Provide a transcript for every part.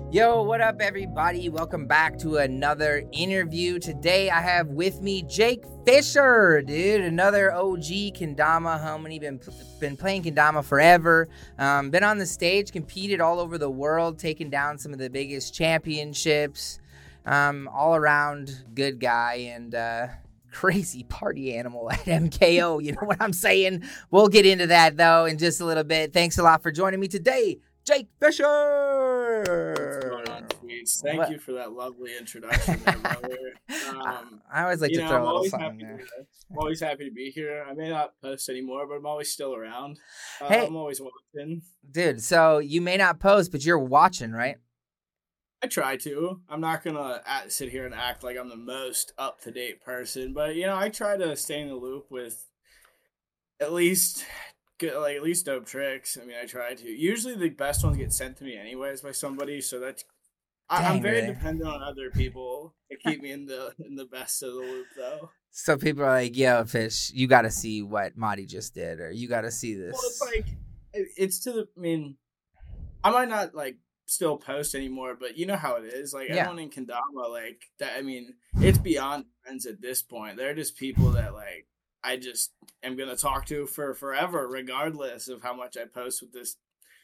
Yo, what up, everybody? Welcome back to another interview. Today, I have with me Jake Fisher, dude, another OG kendama homie. Been playing kendama forever. Been on the stage, competed all over the world, taking down some of the biggest championships. All around good guy and crazy party animal at MKO. You know what I'm saying? We'll get into that though in just a little bit. Thanks a lot for joining me today, Jake Fisher. Thank you for that lovely introduction there, brother. I always like to throw a little something there. I'm always happy to be here. I may not post anymore, but I'm always still around. Hey, I'm always watching. Dude, so you may not post, but you're watching, right? I try to. I'm not going to sit here and act like I'm the most up-to-date person, but, I try to stay in the loop with at least dope tricks. I mean, I try to. Usually the best ones get sent to me anyways by somebody, so that's I'm very dependent on other people to keep me in the best of the loop, though. So people are like, yo, Fish, you got to see what Madi just did, or you got to see this. Well, it's I might not, still post anymore, but you know how it is. Everyone in kendama, that. I mean, it's beyond friends at this point. They're just people that, I just am going to talk to for forever, regardless of how much I post with this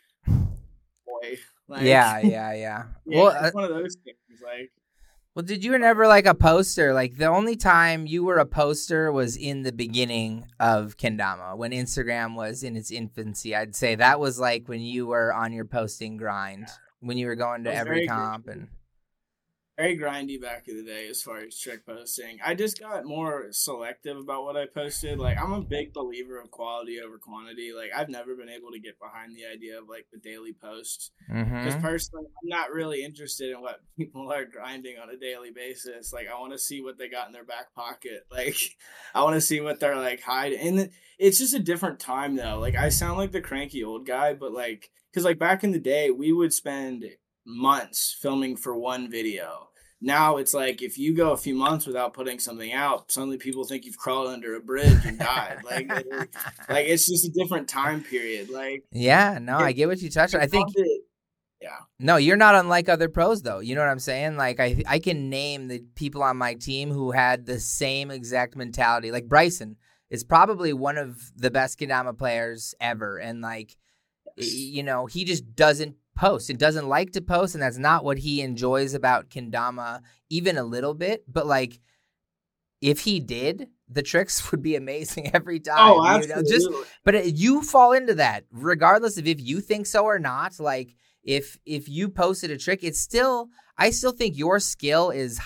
boy. Yeah. Well, it's one of those things. Well, did you never a poster? The only time you were a poster was in the beginning of kendama, when Instagram was in its infancy. I'd say that was when you were on your posting grind, when you were going to every comp and. Very grindy back in the day as far as trick posting. I just got more selective about what I posted. I'm a big believer of quality over quantity. I've never been able to get behind the idea of the daily posts. Because personally, I'm not really interested in what people are grinding on a daily basis. I want to see what they got in their back pocket. I want to see what they're hiding. And it's just a different time though. I sound like the cranky old guy, but because back in the day, we would spend months filming for one video. Now it's if you go a few months without putting something out, suddenly people think you've crawled under a bridge and died. It's just a different time period. I get what you touched on. I think no, you're not unlike other pros though. You know what I'm saying? I can name the people on my team who had the same exact mentality. Bryson is probably one of the best kendama players ever, and he just doesn't post. It doesn't like to post, and that's not what he enjoys about kendama even a little bit. But if he did, the tricks would be amazing every time. Oh, absolutely. But you fall into that regardless of if you think so or not. If you posted a trick, I still think your skill is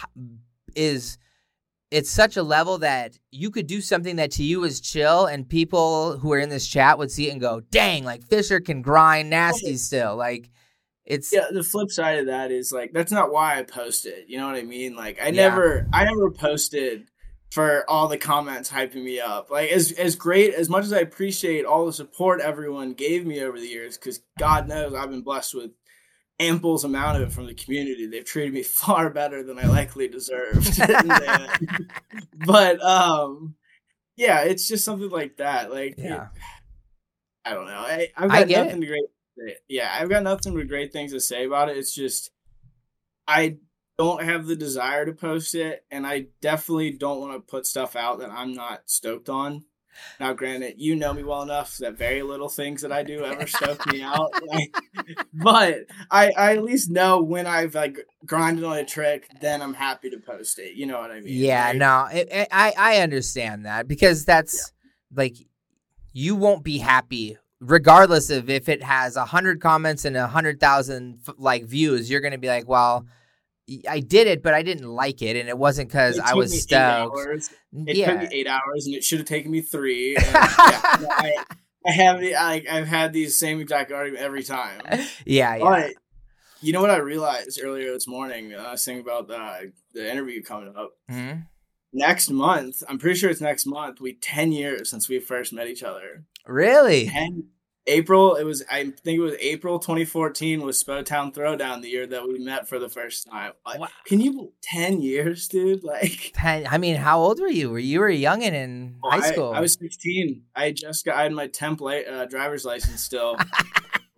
it's such a level that you could do something that to you is chill, and people who are in this chat would see it and go, dang, Fisher can grind nasty still. The flip side of that is that's not why I posted. You know what I mean? I never posted for all the comments hyping me up. As great, as much as I appreciate all the support everyone gave me over the years, because God knows I've been blessed with ample amount of it from the community. They've treated me far better than I likely deserved. But it's just something like that. I don't know. I've got nothing great. Yeah, I've got nothing but great things to say about it. It's just I don't have the desire to post it, and I definitely don't want to put stuff out that I'm not stoked on. Now, granted, you know me well enough that very little things that I do ever stoke me out. But I at least know when I've grinded on a trick, then I'm happy to post it. You know what I mean? Yeah, I understand that, because that's you won't be happy regardless of if it has 100 comments and 100,000 views. You're going to be well, I did it, but I didn't like it, and it wasn't because I was stoked. It took me 8 hours, and it should have taken me 3. And, I've had these same exact argument every time. Yeah. But you know what I realized earlier this morning? I was thinking about the interview coming up. Mm-hmm. Next month, I'm pretty sure it's next month. 10 years since we first met each other. Really? April, I think it was April 2014 was Spowtown Throwdown, the year that we met for the first time. Wow. Can you 10 years, dude? 10. I mean, how old were you? You were a youngin' in high school. I was 16. I had my temp driver's license still.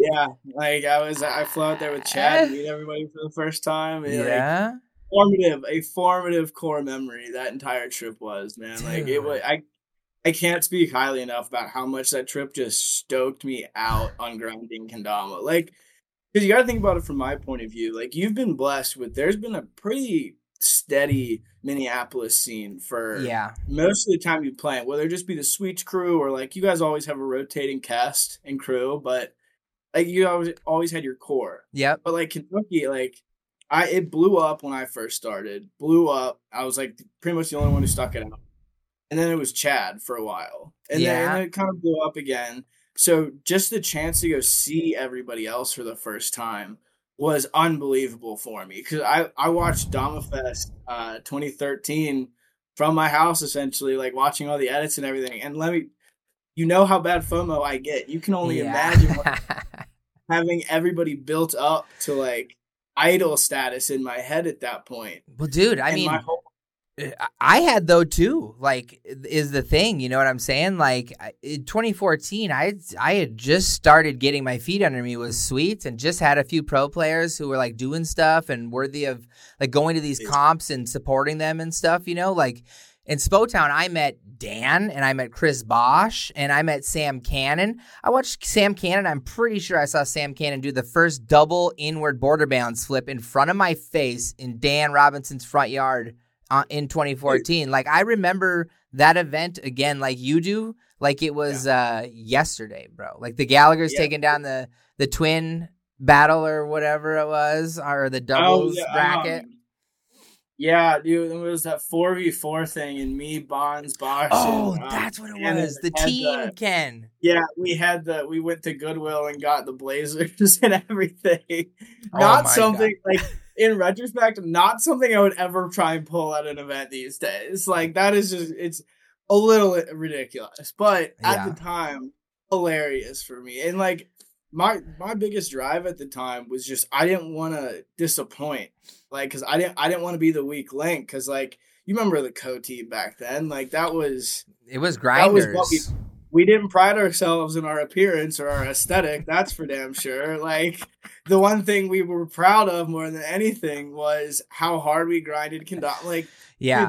Yeah, like I flew out there with Chad to meet everybody for the first time. And, Yeah. A formative core memory that entire trip was, man. Like it was, Dude. I can't speak highly enough about how much that trip just stoked me out on grinding kendama. Like, because you got to think about it from my point of view. Like, you've been blessed with, there's been a pretty steady Minneapolis scene for Yeah. most of the time you play, whether it just be the Sweets crew or like you guys always have a rotating cast and crew, but like you always had your core. Yep. But like Kentucky, like it blew up when I first started. Blew up. I was like pretty much the only one who stuck it out. And then it was Chad for a while. And then it kind of blew up again. So just the chance to go see everybody else for the first time was unbelievable for me. Because I watched DamaFest 2013 from my house, essentially, like watching all the edits and everything. And you know how bad FOMO I get. You can only imagine having everybody built up to like idol status in my head at that point. Well, dude, I mean, I had though too, like, is the thing, you know what I'm saying? Like in 2014, I had just started getting my feet under me with Sweets and just had a few pro players who were like doing stuff and worthy of like going to these comps and supporting them and stuff, you know, like in Spotown, I met Dan and I met Chris Bosch and I met Sam Cannon. I watched Sam Cannon. I'm pretty sure I saw Sam Cannon do the first double inward border balance flip in front of my face in Dan Robinson's front yard in 2014. Like, I remember that event again, like you do, like it was yesterday, bro. Like the Gallagher's taking down the twin battle or whatever it was, or the doubles bracket. Yeah, dude, it was that 4v4 thing, and me, Bonds, Bosch. Oh, that's what it was. The team, Ken. Yeah, we went to Goodwill and got the Blazers and everything. Not something like, in retrospect, not something I would ever try and pull at an event these days. Like, that is just, it's a little ridiculous. But at the time, hilarious for me. And like, my biggest drive at the time was just, I didn't want to disappoint. Like, because I didn't want to be the weak link. Because, like, you remember the Co team back then? Like, it was grinders. That was what we didn't pride ourselves in our appearance or our aesthetic. That's for damn sure. Like, the one thing we were proud of more than anything was how hard we grinded. Like, dude,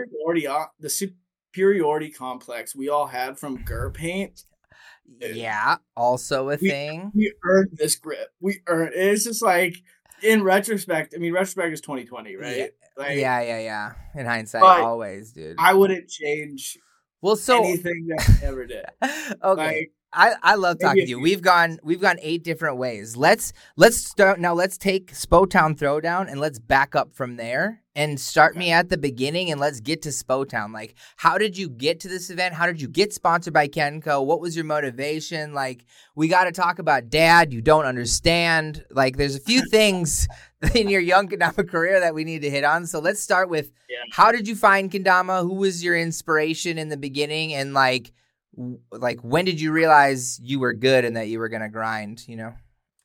the superiority complex we all had from GUR paint. Yeah, also a thing. We earned this grip. It's just like, in retrospect, I mean, retrospect is 2020, right? Yeah. Like, yeah. In hindsight, always, dude. I wouldn't change anything that I ever did. Okay. Like, I love talking to you. We've gone 8 different ways. Let's start now. Let's take Spotown Throwdown and let's back up from there and start me at the beginning and let's get to Spotown. Like, how did you get to this event? How did you get sponsored by Kenco? What was your motivation? Like, we got to talk about Dad. You don't understand. Like, there's a few things in your young kendama career that we need to hit on. So let's start with how did you find kendama? Who was your inspiration in the beginning? And like when did you realize you were good and that you were going to grind, you know?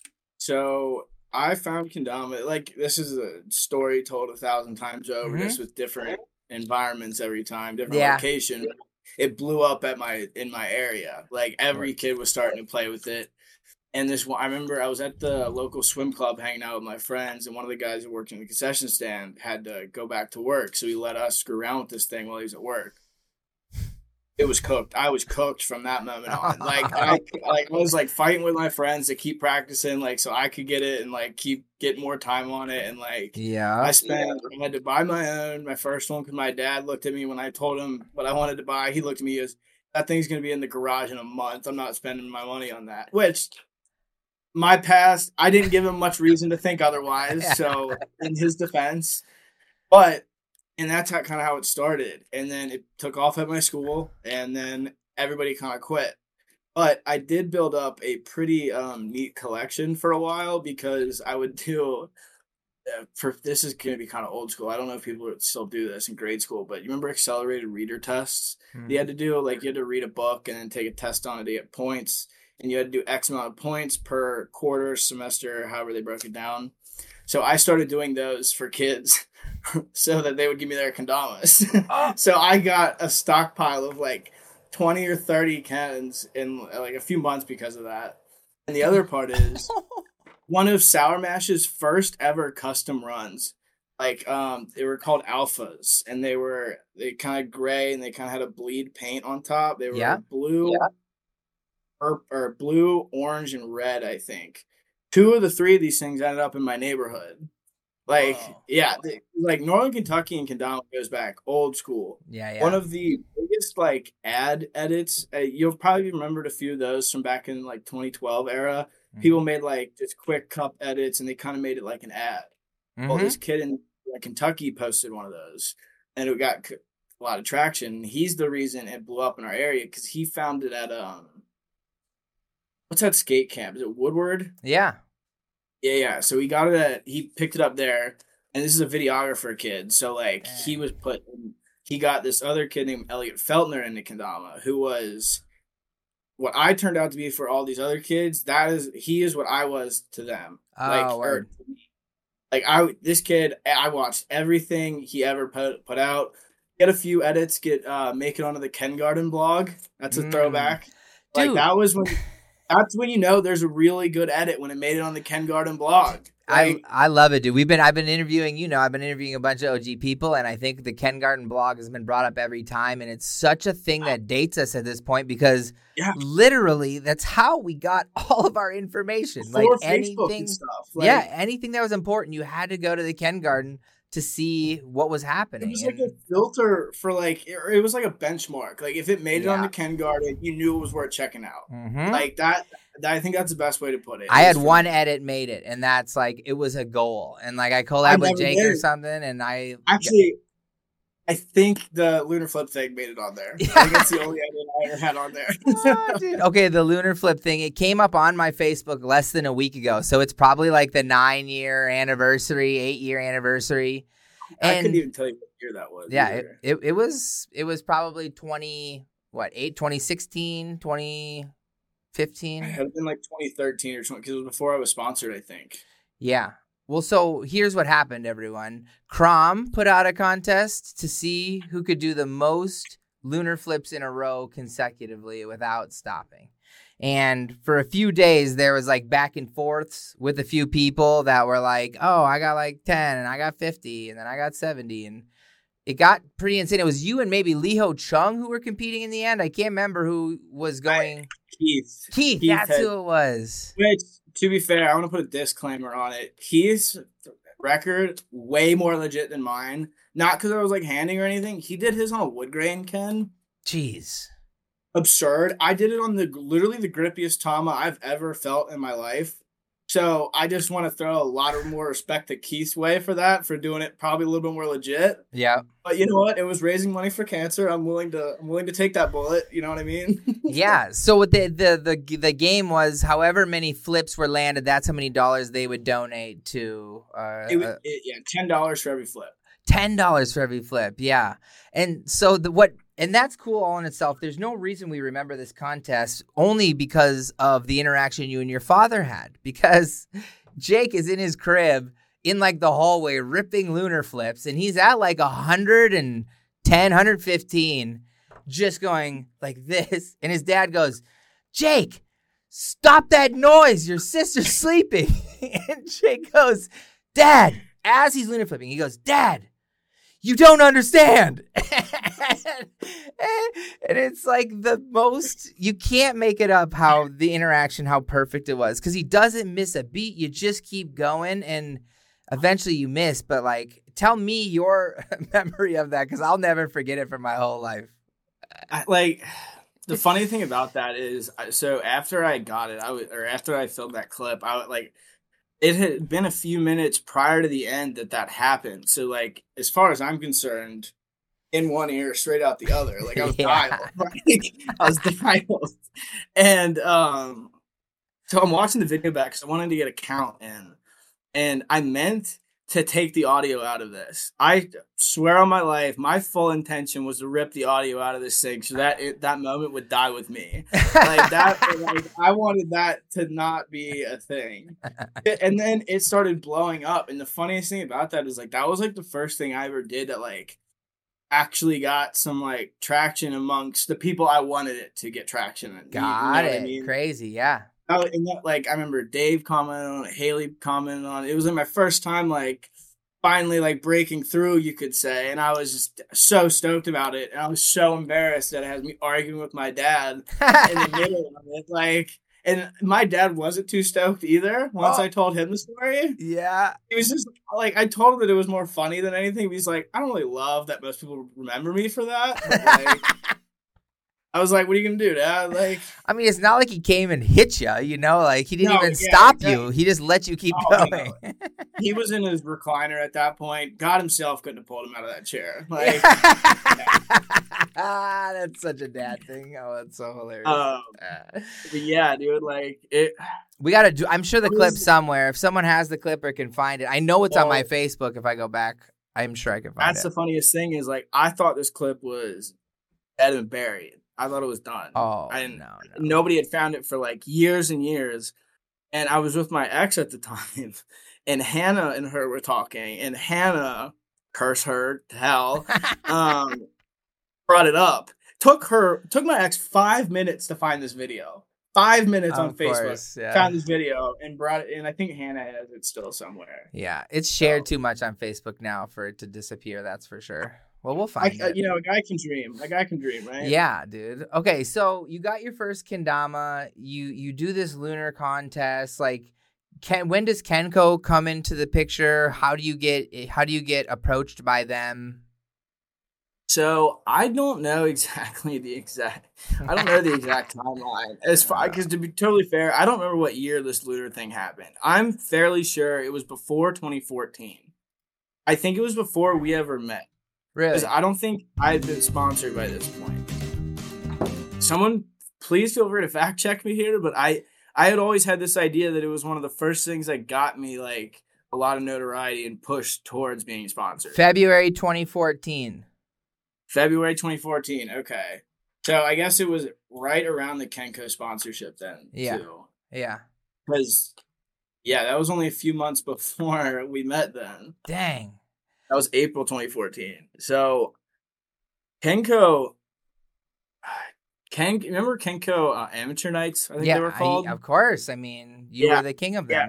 So I found kendama, like, this is a story told 1,000 times over, just with different environments every time, different location. It blew up in my area. Like, every kid was starting to play with it. And I remember I was at the local swim club hanging out with my friends, and one of the guys who worked in the concession stand had to go back to work. So he let us screw around with this thing while he was at work. It was cooked. I was cooked from that moment on. Like, I was like fighting with my friends to keep practicing, like, so I could get it and like keep getting more time on it. And like, I had to buy my first one, because my dad looked at me when I told him what I wanted to buy. He looked at me as, that thing's going to be in the garage in a month. I'm not spending my money on that. Which, my past, I didn't give him much reason to think otherwise. So in his defense, and that's kind of how it started. And then it took off at my school, and then everybody kind of quit. But I did build up a pretty neat collection for a while, because I would do, this is going to be kind of old school. I don't know if people would still do this in grade school, but you remember accelerated reader tests? You had to do, like, you had to read a book and then take a test on it to get points. And you had to do X amount of points per quarter, semester, however they broke it down. So I started doing those for kids so that they would give me their kendamas. So I got a stockpile of like 20 or 30 Kens in like a few months because of that. And the other part is one of Sour Mash's first ever custom runs. Like, they were called Alphas, and they kind of gray, and they kind of had a bleed paint on top. They were blue, or blue, orange, and red, I think. 2 of the 3 of these things ended up in my neighborhood. Like, like Northern Kentucky and Kendama goes back old school. Yeah. One of the biggest like ad edits, you'll probably remembered a few of those from back in like 2012 era. Mm-hmm. People made like just quick cup edits, and they kind of made it like an ad. Mm-hmm. Well, this kid in Kentucky posted one of those, and it got a lot of traction. He's the reason it blew up in our area because he found it at what's that skate camp? Is it Woodward? Yeah. So he picked it up there, and this is a videographer kid. So like he got this other kid named Elliot Feltner into Kendama, who was what I turned out to be for all these other kids. He is what I was to them. This kid, I watched everything he ever put out. Get a few edits, make it onto the Ken Garden blog. That's a throwback. Dude. Like that's when you know there's a really good edit, when it made it on the Ken Garden blog. Like, I love it, dude. I've been interviewing, I've been interviewing a bunch of OG people, and I think the Ken Garden blog has been brought up every time, and it's such a thing that dates us at this point because literally that's how we got all of our information. Before Facebook and stuff. Anything that was important, you had to go to the Ken Garden to see what was happening. It was like a filter for it was like a benchmark. Like if it made it on the Ken Garden, you knew it was worth checking out. Mm-hmm. Like that. I think that's the best way to put it. I had one edit made it, and that's like it was a goal. And like I collabed with Jake or something, and I think the lunar flip thing made it on there. I think it's the only edit I ever had on there. Dude. Okay, the lunar flip thing, it came up on my Facebook less than a week ago. So it's probably like the 9-year anniversary, 8-year anniversary. And I couldn't even tell you what year that was. Yeah, it was probably 2016, 2015. It had been like 2013 or something, because it was before I was sponsored, I think. Yeah. Well, so here's what happened, everyone. Crom put out a contest to see who could do the most lunar flips in a row consecutively without stopping. And for a few days, there was like back and forths with a few people that were like, oh, I got like 10 and I got 50 and then I got 70. And it got pretty insane. It was you and maybe Liho Chung who were competing in the end. I can't remember who was going. Keith, that's who it was. Which, to be fair, I want to put a disclaimer on it. Keith's record way more legit than mine. Not because I was like handing or anything. He did his on a wood grain, Ken. Jeez. Absurd. I did it on literally the grippiest Tama I've ever felt in my life. So I just want to throw a lot of more respect to Keith's way for that, for doing it probably a little bit more legit. Yeah. But you know what? It was raising money for cancer. I'm willing to take that bullet. You know what I mean? Yeah. So what the game was, however many flips were landed, that's how many dollars they would donate to. $10 for every flip. $10 for every flip. Yeah. And so and that's cool all in itself. There's no reason we remember this contest, only because of the interaction you and your father had. Because Jake is in his crib in like the hallway ripping lunar flips, and he's at like 110, 115, just going like this. And his dad goes, Jake, stop that noise. Your sister's sleeping. And Jake goes, Dad, as he's lunar flipping, he goes, Dad, you don't understand. And it's like the most, you can't make it up how the interaction, how perfect it was. Because he doesn't miss a beat. You just keep going and eventually you miss. But like, tell me your memory of that, because I'll never forget it for my whole life. The funny thing about that is, so after I got it, after I filmed that clip, it had been a few minutes prior to the end that happened. So, like, as far as I'm concerned, in one ear, straight out the other. Like, I was dialed. Right? I was dialed. And so I'm watching the video back because I wanted to get a count in. And I meant to take the audio out of this. I swear on my life, my full intention was to rip the audio out of this thing so that moment would die with me. Like that, like I wanted that to not be a thing. And then it started blowing up. And the funniest thing about that is like that was like the first thing I ever did that like actually got some like traction amongst the people I wanted it to get traction in. Got it. I mean? Crazy, yeah. And that, like, I remember Dave commented on it, Haley commented on it. It was like my first time, like, finally, like, breaking through, you could say. And I was just so stoked about it. And I was so embarrassed that it has me arguing with my dad in the middle of it. Like, and my dad wasn't too stoked either once I told him the story. Yeah. He was just, like, I told him that it was more funny than anything. But he's like, I don't really love that most people remember me for that. But, like, I was like, what are you going to do, Dad? Like, I mean, it's not like he came and hit you, you know? Like, he didn't even stop you. He just let you keep going. No. He was in his recliner at that point. God himself couldn't have pulled him out of that chair. Like, that's such a dad thing. Oh, that's so hilarious. But yeah, dude, like, it... We got to do... I'm sure the clip's somewhere. If someone has the clip or can find it. I know it's on my Facebook. If I go back, I'm sure I can find it. That's the funniest thing is, like, I thought this clip was dead and buried. I thought it was done. Oh, no. Nobody had found it for like years and years. And I was with my ex at the time, and Hannah and her were talking, and Hannah, curse her to hell, brought it up. Took my ex 5 minutes to find this video. 5 minutes on Facebook, found this video and brought it in. I think Hannah has it still somewhere. Yeah, it's shared too much on Facebook now for it to disappear. That's for sure. Well, we'll find it. You know, a guy can dream, right? Yeah, dude. Okay, so you got your first kendama. You do this lunar contest. Like, when does Kenko come into the picture? How do you get approached by them? So I don't know exactly the exact timeline. As far, because to be totally fair, I don't remember what year this lunar thing happened. I'm fairly sure it was before 2014. I think it was before we ever met. Really? Because I don't think I've been sponsored by this point. Someone, please feel free to fact check me here, but I had always had this idea that it was one of the first things that got me like a lot of notoriety and pushed towards being sponsored. February 2014. February 2014. Okay. So I guess it was right around the Kenko sponsorship then. Yeah. Too. Yeah. Because, yeah, that was only a few months before we met then. Dang. That was April 2014. So, Kenko, remember Kenko Amateur Nights? I think they were called. Of course. I mean, you were the king of them. Yeah.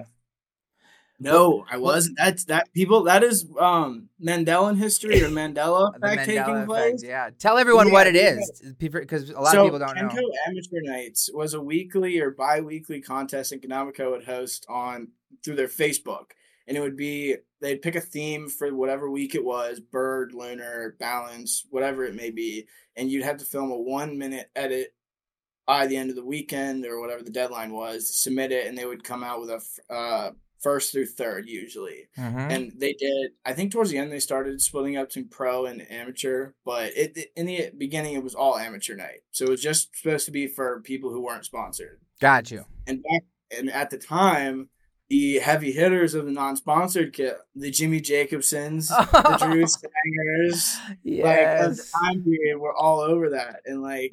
No, I wasn't. That is Mandela history or Mandela effect taking place. Yeah, tell everyone what it is, because a lot of people don't know. Kenko Amateur Nights was a weekly or bi-weekly contest in Konamiko would host through their Facebook, and it would be they'd pick a theme for whatever week it was: bird, lunar, balance, whatever it may be, and you'd have to film a 1-minute edit by the end of the weekend or whatever the deadline was. Submit it, and they would come out with a first through third usually. Mm-hmm. And they did, I think towards the end they started splitting up to pro and amateur, but in the beginning it was all amateur night. So it was just supposed to be for people who weren't sponsored. Got you. And at the time, the heavy hitters of the non-sponsored kit, the Jimmy Jacobsons, the Drew Stangers, like at the time period, were all over that. And like,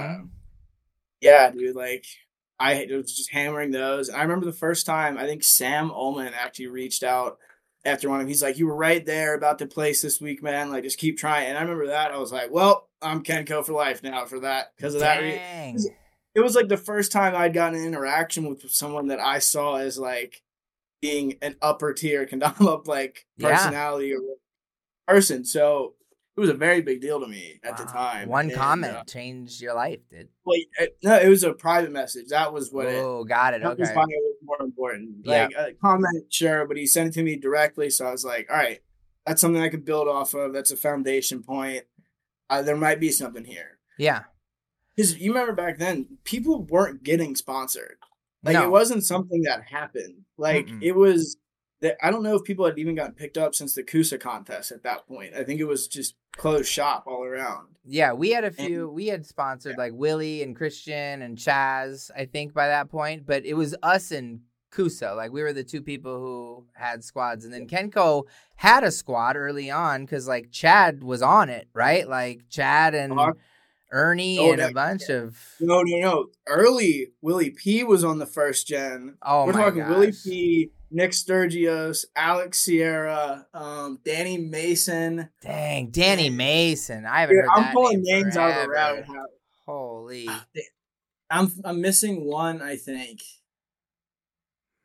yeah, dude, like, I was just hammering those. I remember the first time, I think Sam Ullman actually reached out after one of them. He's like, you were right there about to place this week, man. Like, just keep trying. And I remember that. I was like, well, I'm Kenko for life now for that. Because of that. It was like the first time I'd gotten an interaction with someone that I saw as like being an upper tier kendama like personality or person. So it was a very big deal to me at the time. One comment changed your life, dude. Well, no, it was a private message. That was what got it. Okay. Was more important. Like a comment, sure, but he sent it to me directly. So I was like, all right, that's something I could build off of. That's a foundation point. There might be something here. Yeah. Because you remember back then, people weren't getting sponsored. Like, it wasn't something that happened. Like, it was... I don't know if people had even gotten picked up since the Kusa contest at that point. I think it was just closed shop all around. Yeah, we had a few. We had sponsored like Willie and Christian and Chaz, I think, by that point. But it was us and Kusa. Like, we were the two people who had squads. And then Kenko had a squad early on because, like, Chad was on it, right? Like, Chad and Ernie and a bunch of... No. Early Willie P was on the first gen. Oh, we're talking Willie P, Nick Sturgios, Alex Sierra, Danny Mason. Dang, Danny Mason. I haven't heard that I'm pulling name names forever. out of the rabbit. Holy. I'm missing one, I think.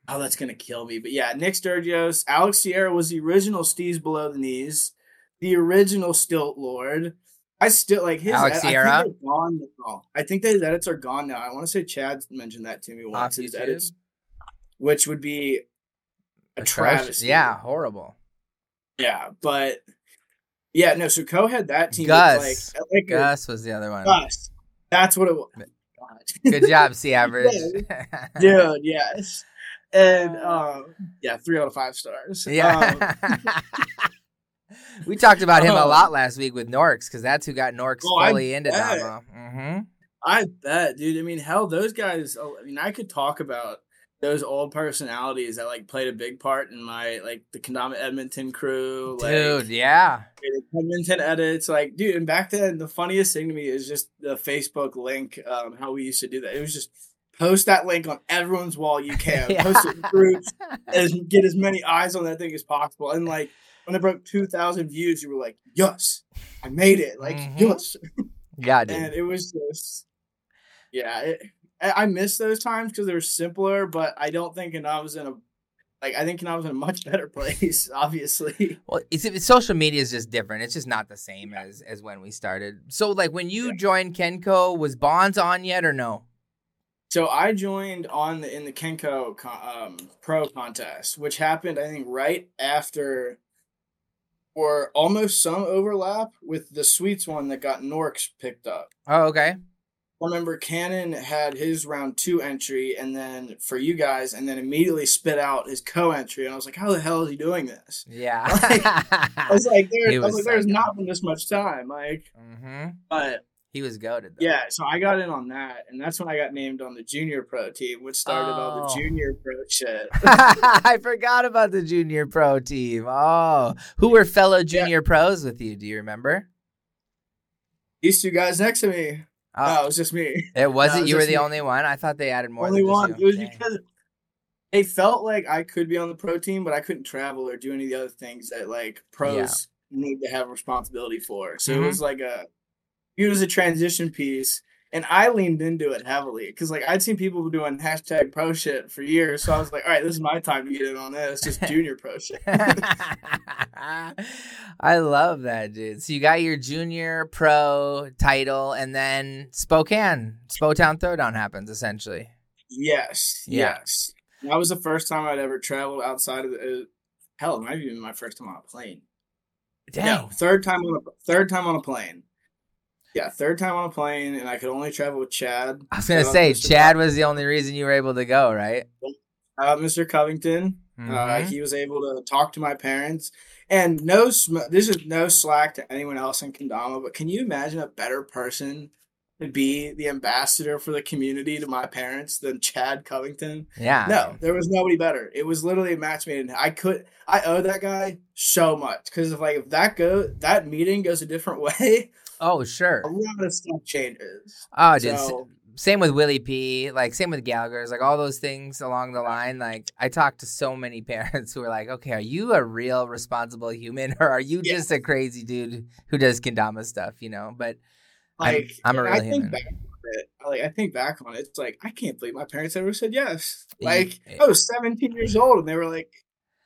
Oh, that's going to kill me. But yeah, Nick Sturgis, Alex Sierra was the original Steez Below the Knees, the original Stilt Lord. I still like his Alex Sierra. I think they're gone now. I think his edits are gone now. I want to say Chad mentioned that to me once. His edits, which would be a travesty. Yeah, horrible. Yeah, but yeah, no. So Co had that team. Gus, Gus was the other one. Gus, that's what it was. Good job, C average. Dude, yes. And yeah, 3 out of 5 stars. Yeah. We talked about him a lot last week with Norks, because that's who got Norks fully into Dama. Mm-hmm. I bet, dude. I mean, hell, those guys. I mean, I could talk about those old personalities that like played a big part in my like the Kendama Edmonton crew. Dude, yeah. Edmonton edits, like, dude. And back then, the funniest thing to me is just the Facebook link. How we used to do that. It was just post that link on everyone's wall you can. Yeah. Post it in groups and get as many eyes on that thing as possible. And like when it broke 2,000 views, you were like, "Yes, I made it!" Like, yes. Yeah, dude. And it was just, yeah. I miss those times because they were simpler, but I don't think Kendama's in a. Like, I think Kendama's in a much better place, obviously. Well, social media is just different. It's just not the same as when we started. So, like, when you joined Kenko, was Bonds on yet or no? So I joined in the Kenko Pro contest, which happened, I think, right after, or almost some overlap with the Sweets one that got Norks picked up. Oh, okay. I remember Cannon had his round 2 entry, and then for you guys, and then immediately spit out his co-entry, and I was like, "How the hell is he doing this?" Yeah, I was like, "There's not been this much time." Like, but he was goated. Yeah, so I got in on that, and that's when I got named on the Junior Pro team, which started all the Junior Pro shit. I forgot about the Junior Pro team. Oh, who were fellow Junior Pros with you? Do you remember? These 2 guys next to me. No, it was just me. It wasn't. You were the only one. I thought they added more. Only one. It was because it felt like I could be on the pro team, but I couldn't travel or do any of the other things that like pros need to have responsibility for. So it was like it was a transition piece, and I leaned into it heavily because like I'd seen people doing hashtag pro shit for years. So I was like, all right, this is my time to get in on this. Just junior pro shit. I love that, dude. So you got your junior pro title, and then Spokane, Spowtown Throwdown happens essentially. Yes. Yes. That was the first time I'd ever traveled outside of hell, it might have been my first time on a plane. Dang. No, third time on a plane. Yeah, third time on a plane, and I could only travel with Chad. I was going to say, Chad was the only reason you were able to go, right? Mr. Covington. He was able to talk to my parents. And this is no slack to anyone else in Kendama, but can you imagine a better person to be the ambassador for the community to my parents than Chad Covington? Yeah. No, there was nobody better. It was literally a match made in I owe that guy so much because if that meeting goes a different way. Oh, sure. A lot of stuff changes. Oh, dude. Same with Willie P. Like, same with Gallagher's. Like, all those things along the line. Like, I talked to so many parents who were like, okay, are you a real responsible human? Or are you just a crazy dude who does Kendama stuff, you know? But like, I'm a real human. I think back on it. It's like, I can't believe my parents ever said yes. Like, I was 17 years old, and they were like,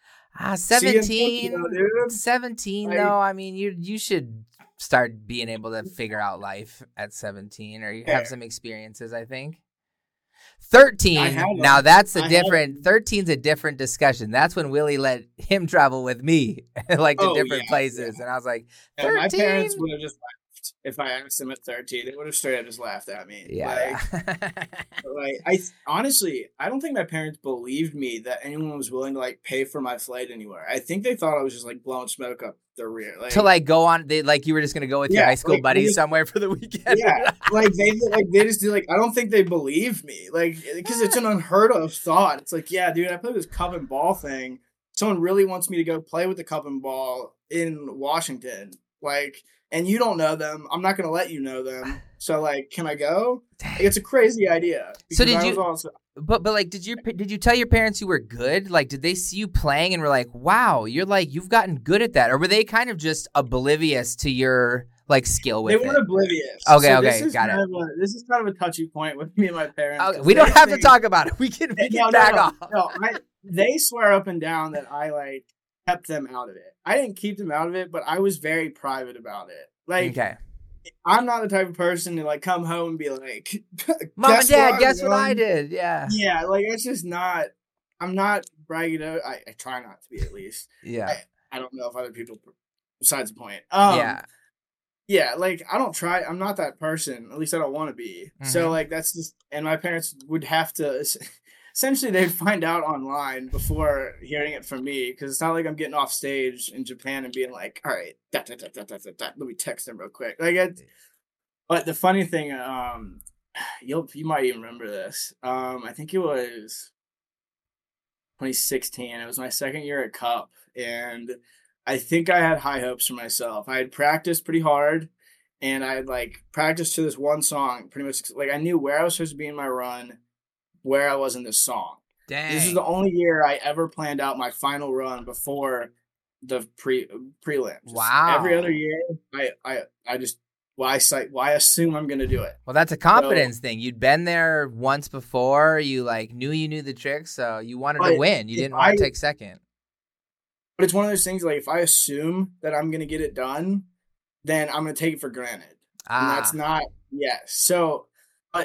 17? Tokyo, 17, like, though? I mean, you should start being able to figure out life at 17, or you have some experiences, I think. 13, now that's a different, 13's a different discussion. That's when Willie let him travel with me, like to different places. And I was like, 13? My parents would have just laughed if I asked them at 13. They would have straight up just laughed at me. Yeah. I honestly, I don't think my parents believed me that anyone was willing to like pay for my flight anywhere. I think they thought I was just like blowing smoke up their rear. Like, to like go on, you were just gonna go with your high school buddies somewhere for the weekend. Yeah, they just do I don't think they believed me, like, because it's an unheard of thought. It's like, yeah, dude, I played this cup and ball thing. Someone really wants me to go play with the cup and ball in Washington, like. And you don't know them. I'm not going to let you know them. So, like, can I go? It's a crazy idea. So did you? But like, did you tell your parents you were good? Like, did they see you playing and were like, "Wow, you've gotten good at that," or were they kind of just oblivious to your like skill with it? They weren't oblivious. Okay, so got it. This is kind of a touchy point with me and my parents. Okay, we don't have to talk about it. We can back off. No, they swear up and down that I like kept them out of it. I didn't keep them out of it, but I was very private about it. Like, Okay. I'm not the type of person to like come home and be like, Mom and Dad, guess what I did? Yeah. Yeah, like it's just not. I'm not bragging out. I try not to be, at least. Yeah. I don't know if other people. Besides the point. Yeah. Yeah, like I don't try. I'm not that person. At least I don't want to be. Mm-hmm. So like that's just. And my parents would have to. Essentially, they'd find out online before hearing it from me, because it's not like I'm getting off stage in Japan and being like, "All right, let me text them real quick." Like, but the funny thing, you might even remember this. I think it was 2016. It was my second year at Cup, and I think I had high hopes for myself. I had practiced pretty hard, and I had like practiced to this one song. Pretty much, like I knew where I was supposed to be in my run, where I was in this song. Dang. This is the only year I ever planned out my final run before the prelims. Wow. Every other year, I just why assume I'm gonna do it. Well, that's a confidence thing. You'd been there once before. You like knew you knew the tricks, so you wanted to win. You didn't want to take second. But it's one of those things, like if I assume that I'm gonna get it done, then I'm gonna take it for granted. And that's not So, but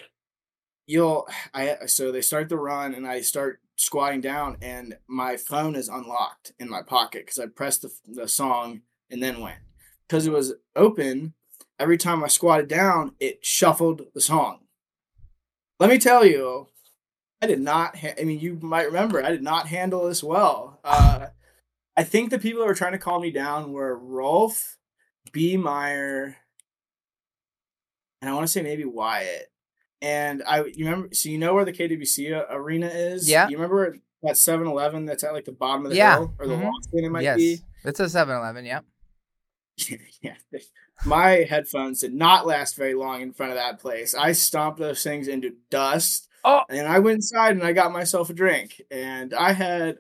so they start the run, and I start squatting down, and my phone is unlocked in my pocket because I pressed the song and then went. Because it was open, every time I squatted down, it shuffled the song. Let me tell you, I did not. You might remember, I did not handle this well. I think the people that were trying to calm me down were Rolf, B. Meyer, and I want to say maybe Wyatt. And you remember, so you know where the KWC arena is? Yeah. You remember that 7-Eleven that's at like the bottom of the hill, or the Lawson it might be? It's a 7-Eleven, yeah. Yeah. My headphones did not last very long in front of that place. I stomped those things into dust. Oh. And I went inside and I got myself a drink. And let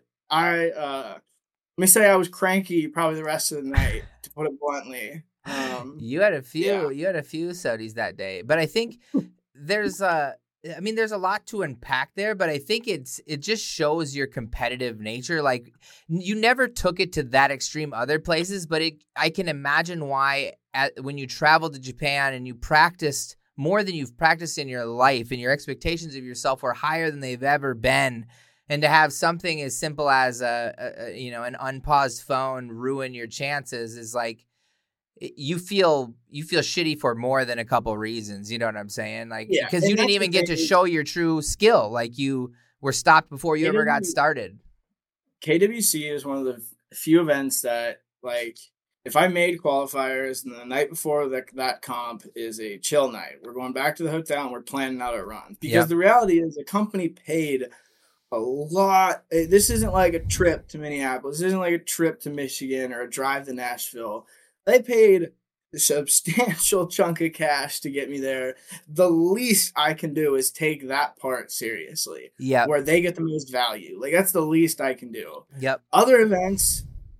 me say I was cranky probably the rest of the night, to put it bluntly. You had a few sodies that day, but I think there's a lot to unpack there, but I think it just shows your competitive nature. Like, you never took it to that extreme other places, but I can imagine why when you traveled to Japan and you practiced more than you've practiced in your life, and your expectations of yourself were higher than they've ever been. And to have something as simple as an unpaused phone ruin your chances is like, you feel shitty for more than a couple reasons. You know what I'm saying? Like, because you didn't even get to show your true skill. Like, you were stopped before you ever got started. KWC is one of the few events that, like, if I made qualifiers and the night before that comp is a chill night, we're going back to the hotel and we're planning out a run. Because the reality is the company paid a lot. This isn't like a trip to Minneapolis. This isn't like a trip to Michigan or a drive to Nashville. They paid a substantial chunk of cash to get me there. The least I can do is take that part seriously. Yeah. Where they get the most value. Like, that's the least I can do. Yep. Other events,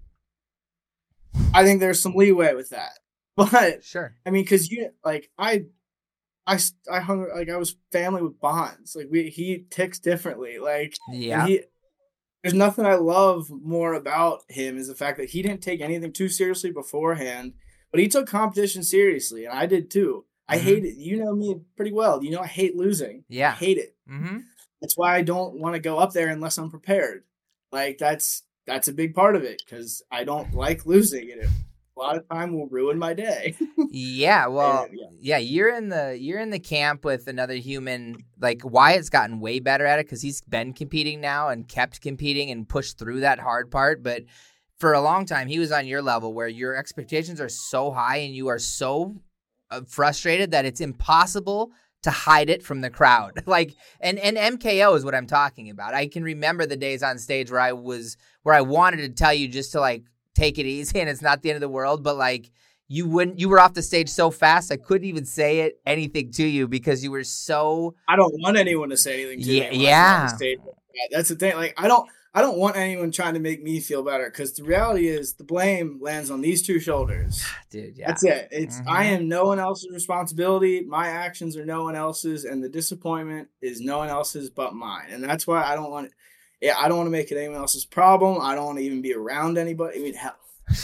I think there's some leeway with that. But sure. Because I hung, like, I was family with Bonds. Like, he ticks differently. Like, there's nothing I love more about him is the fact that he didn't take anything too seriously beforehand, but he took competition seriously, and I did too. I hate it. You know me pretty well. You know I hate losing. Yeah. I hate it. Mm-hmm. That's why I don't want to go up there unless I'm prepared. Like, that's a big part of it, because I don't like losing, and a lot of time will ruin my day. Yeah, well, you're in the camp with another human. Like, Wyatt's gotten way better at it because he's been competing now and kept competing and pushed through that hard part. But for a long time, he was on your level where your expectations are so high and you are so frustrated that it's impossible to hide it from the crowd. Like, and MKO is what I'm talking about. I can remember the days on stage where I wanted to tell you just to, like, take it easy and it's not the end of the world, but like, you were off the stage so fast I couldn't even say anything to you because you were so. I don't want anyone to say anything to me. Yeah. That's the thing. Like, I don't want anyone trying to make me feel better, because the reality is the blame lands on these two shoulders. Dude, yeah. That's it. It's I am no one else's responsibility. My actions are no one else's, and the disappointment is no one else's but mine. And that's why I don't want it. I don't want to make it anyone else's problem. I don't want to even be around anybody. I mean, hell.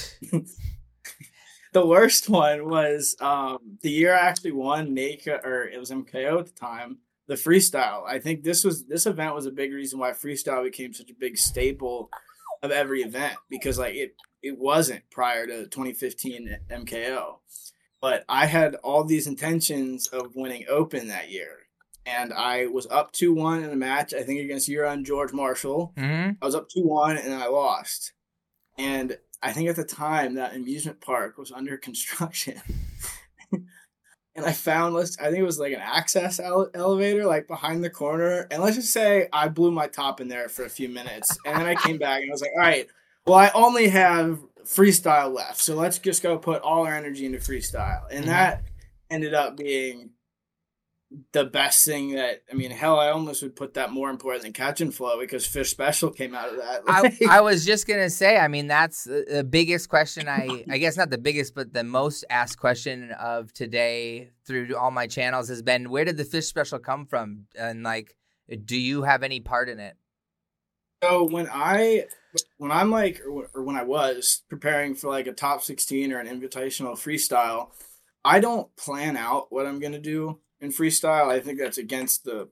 The worst one was the year I actually won NACA, or it was MKO at the time, the freestyle. I think this event was a big reason why freestyle became such a big staple of every event, because like it wasn't prior to 2015 MKO. But I had all these intentions of winning Open that year. And I was up 2-1 in a match, I think against Euron George Marshall. Mm-hmm. I was up 2-1 and I lost. And I think at the time that amusement park was under construction. And I found, I think it was like an access elevator, like behind the corner. And let's just say I blew my top in there for a few minutes. And then I came back and I was like, all right, well, I only have freestyle left. So let's just go put all our energy into freestyle. And that ended up being the best thing that, I mean, hell, I almost would put that more important than catch and flow, because Fish Special came out of that. I was just going to say, I mean, that's the biggest question. I guess not the biggest, but the most asked question of today through all my channels has been, where did the Fish Special come from? And like, do you have any part in it? So when I was preparing for like a top 16 or an invitational freestyle, I don't plan out what I'm going to do in freestyle. I think that's against the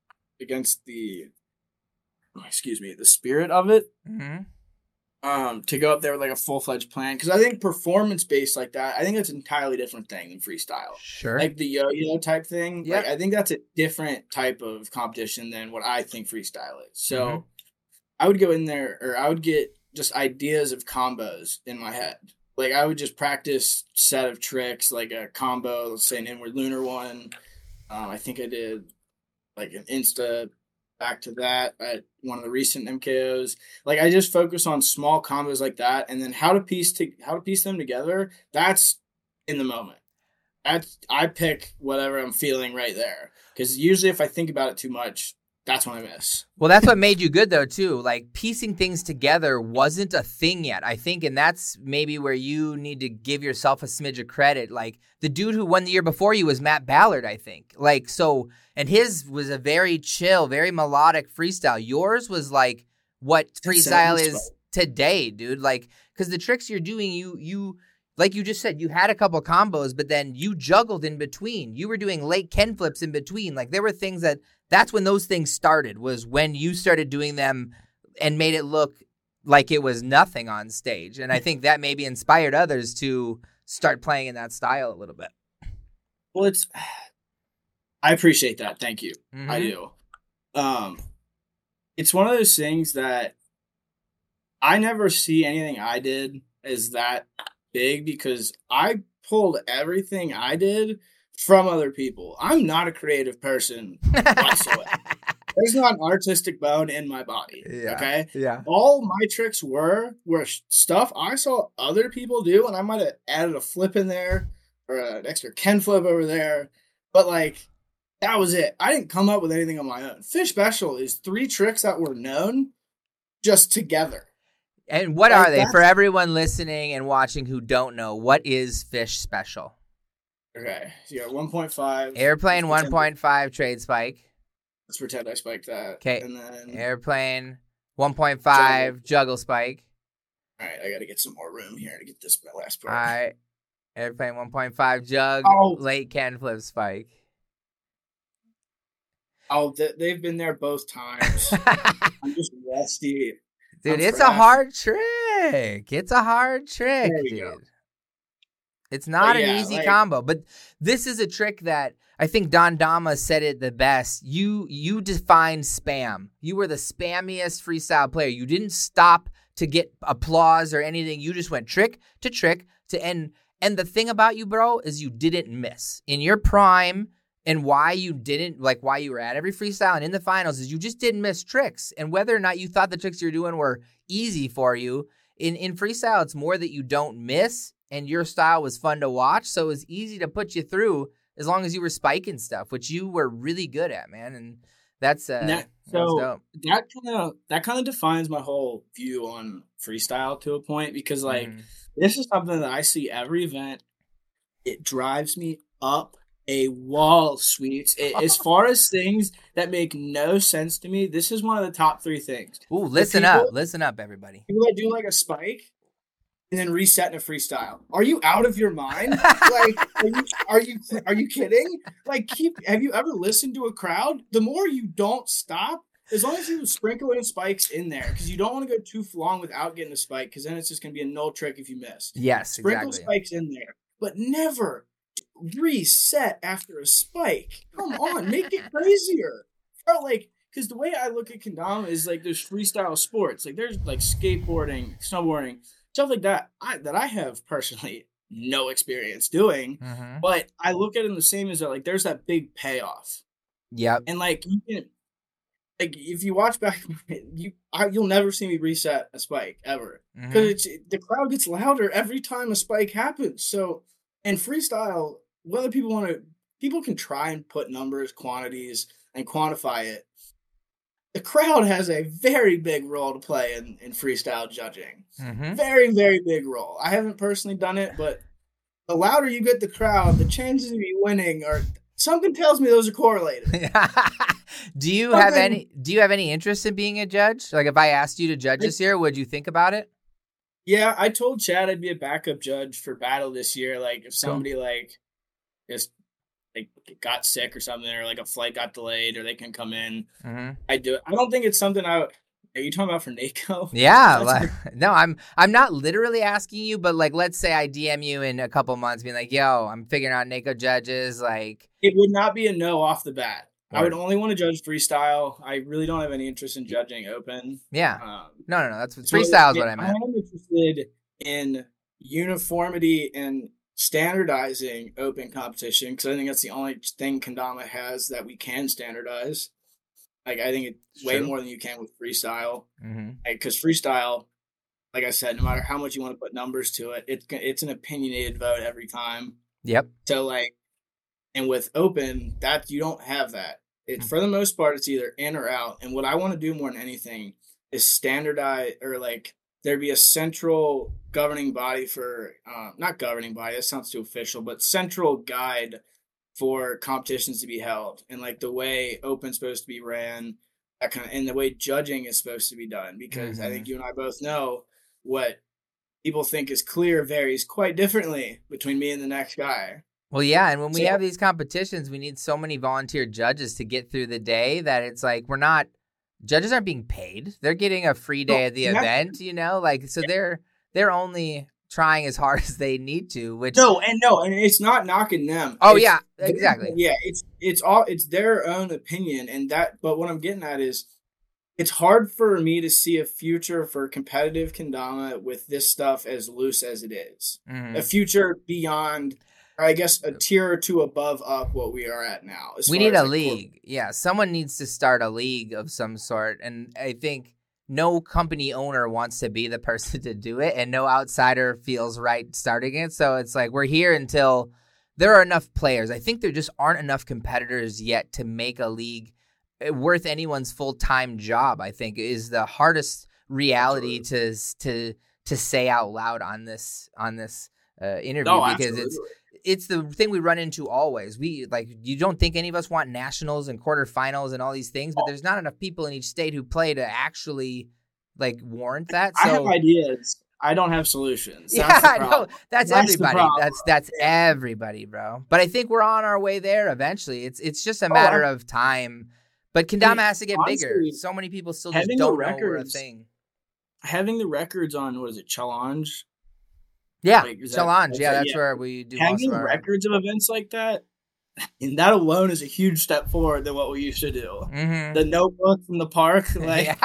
spirit of it. Mm-hmm. To go up there with like a full-fledged plan, because I think performance-based like that, I think that's an entirely different thing than freestyle. Sure. Like the yo-yo type thing. Yeah. Like, I think that's a different type of competition than what I think freestyle is. So I would go in there, or I would get just ideas of combos in my head. Like I would just practice set of tricks, like a combo, let's say an inward lunar one. I think I did like an insta back to that at one of the recent MKOs. Like I just focus on small combos like that, and then how to piece them together. That's in the moment. I pick whatever I'm feeling right there, because usually if I think about it too much, that's when I miss. Well, that's what made you good, though, too. Like, piecing things together wasn't a thing yet, I think, and that's maybe where you need to give yourself a smidge of credit. Like, the dude who won the year before you was Matt Ballard, I think. Like, so, and his was a very chill, very melodic freestyle. Yours was, like, what freestyle is today, dude. Like, because the tricks you're doing, you like you just said, you had a couple combos, but then you juggled in between. You were doing late Ken flips in between. Like, there were things that's when those things started, was when you started doing them and made it look like it was nothing on stage. And I think that maybe inspired others to start playing in that style a little bit. Well, I appreciate that. Thank you. Mm-hmm. I do. It's one of those things that I never see anything I did as that big, because I pulled everything I did from other people. I'm not a creative person whatsoever. There's not an artistic bone in my body. Yeah, okay? Yeah. All my tricks were stuff I saw other people do, and I might have added a flip in there or an extra Ken flip over there. But like, that was it. I didn't come up with anything on my own. Fish Special is 3 tricks that were known just together. And what are they? For everyone listening and watching who don't know, what is Fish Special? Okay, so you got 1.5. Airplane 1.5 trade spike. Let's pretend I spiked that. Okay. And then Airplane 1.5 juggle spike. All right, I got to get some more room here to get this last part. All right. Airplane 1.5 jug, late Ken flip spike. Oh, they've been there both times. I'm just rusty. Dude, it's a hard trick. It's a hard trick, dude. Go. It's not an easy combo, but this is a trick that I think Don Dama said it the best. You defined spam. You were the spammiest freestyle player. You didn't stop to get applause or anything. You just went trick to end. And the thing about you, bro, is you didn't miss. In your prime, and why you were at every freestyle and in the finals, is you just didn't miss tricks. And whether or not you thought the tricks you were doing were easy for you, in freestyle, it's more that you don't miss, and your style was fun to watch, so it was easy to put you through as long as you were spiking stuff, which you were really good at, man. And that's dope. That kind of defines my whole view on freestyle to a point, because this is something that I see every event. It drives me up a wall, Sweets. As far as things that make no sense to me, this is one of the top 3 things. Ooh, listen up, everybody. People that do like a spike and then reset in a freestyle. Are you out of your mind? Like, are you kidding? Like, have you ever listened to a crowd? The more you don't stop, as long as you sprinkle in spikes in there, because you don't want to go too long without getting a spike, because then it's just going to be a null trick if you miss. Yes, sprinkle exactly. Spikes in there, but never reset after a spike. Come on, make it crazier. Bro, like, because the way I look at kendama is like there's freestyle sports, like there's like skateboarding, snowboarding, stuff like that. I have personally no experience doing, but I look at it the same as that. Like, there's that big payoff. Yep. And like you can, like if you watch back, you'll never see me reset a spike ever, because the crowd gets louder every time a spike happens. So in freestyle, whether people can try and put numbers, quantities, and quantify it. The crowd has a very big role to play in freestyle judging. Very, very big role. I haven't personally done it, but the louder you get the crowd, the chances of you winning are, something tells me those are correlated. Do you have any interest in being a judge? Like, if I asked you to judge this year, would you think about it? Yeah, I told Chad I'd be a backup judge for battle this year. Like, if somebody like just like got sick or something, or like a flight got delayed, or they can come in, I do it. I don't think it's something Are you talking about for NACO? Yeah, no, I'm not literally asking you, but like, let's say I DM you in a couple months, being like, "Yo, I'm figuring out NACO judges." Like, it would not be a no off the bat. I would only want to judge freestyle. I really don't have any interest in judging open. Yeah, no, that's freestyle is what I meant. I am interested in uniformity and standardizing open competition, because I think that's the only thing kendama has that we can standardize. Like, I think it's way more than you can with freestyle. Because freestyle, like I said, no matter how much you want to put numbers to it, it's an opinionated vote every time. Yep. So like, and with open, that you don't have that. For the most part, it's either in or out. And what I want to do more than anything is standardize, or like there be a central governing body for, not governing body, that sounds too official, but central guide for competitions to be held, and like the way open's supposed to be ran, that kind of, and the way judging is supposed to be done. Because I think you and I both know what people think is clear varies quite differently between me and the next guy. Well, yeah, and when we have these competitions, we need so many volunteer judges to get through the day that it's like judges aren't being paid. They're getting a free day at the event, like, so they're only trying as hard as they need to, which and it's not knocking them. Yeah, exactly. Yeah, it's their own opinion, but what I'm getting at is it's hard for me to see a future for competitive kendama with this stuff as loose as it is. A future beyond, or I guess a tier or two above up what we are at now. We need a league. Yeah, someone needs to start a league of some sort, and I think no company owner wants to be the person to do it, and no outsider feels right starting it. So it's like, we're here until there are enough players. I think there just aren't enough competitors yet to make a league worth anyone's full-time job. I think is the hardest reality to say out loud on this interview, because it's the thing we run into always. We you don't think any of us want nationals and quarterfinals and all these things, but there's not enough people in each state who play to actually warrant that. So I have ideas. I don't have solutions. I know. That's everybody. That's everybody, bro. But I think we're on our way there eventually. It's just a matter of time. But kendama has to get bigger. So many people still just don't know we're a thing. Having the records on, what is it, Challenge? Yeah, Challenge. That's where we do having most of our records of events like that. And that alone is a huge step forward than what we used to do. The notebook from the park,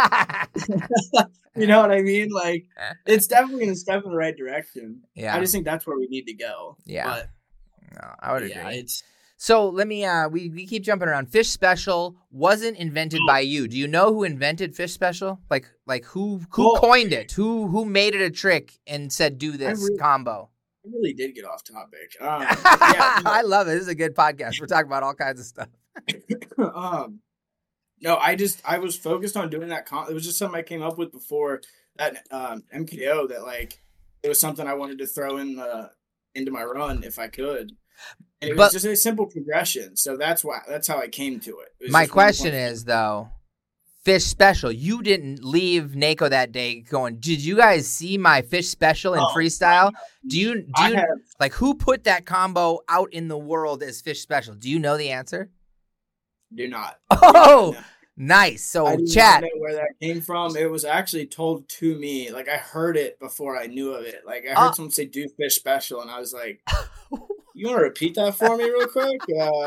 you know what I mean? Like, it's definitely a step in the right direction. Yeah, I just think that's where we need to go. Yeah, but no, I would agree. So let me. We keep jumping around. Fish Special wasn't invented by you. Do you know who invented Fish Special? Like who coined it? Who made it a trick and said do this combo? I really did get off topic. I love it. This is a good podcast. We're talking about all kinds of stuff. No, I was focused on doing that. It was just something I came up with before that MKO. That it was something I wanted to throw into my run if I could. And it was just a simple progression. So that's how I came to it. My question is, though, fish special. You didn't leave NACO that day going, did you guys see my fish special in freestyle? Do you like, who put that combo out in the world as fish special? Do you know the answer? Do not. Oh, nice. So chat. I don't know where that came from. It was actually told to me. Like, I heard it before I knew of it. Like, I heard someone say do fish special, and I was like, you want to repeat that for me real quick?